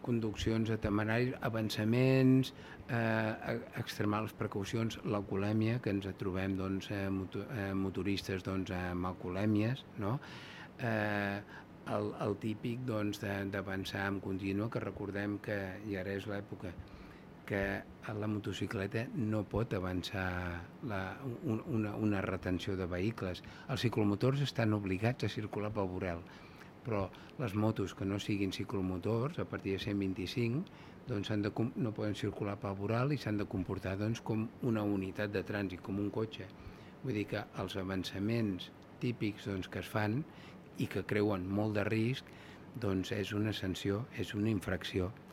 conduccions de temeraris, avançaments, extremar les precaucions, l'alcoholèmia, que ens trobem doncs, motoristes doncs, amb alcoholèmies, no? El típic doncs, d'avançar en contínua, que recordem que, i ara és l'època, que la motocicleta no pot avançar una retenció de vehicles. Els ciclomotors estan obligats a circular pel vorel, però les motos que no siguin ciclomotors, a partir de 125, doncs no poden circular pel vorel i s'han de comportar doncs, com una unitat de trànsit, com un cotxe. Vull dir que els avançaments típics doncs, que es fan i que creuen molt de risc, doncs és una sanció, és una infracció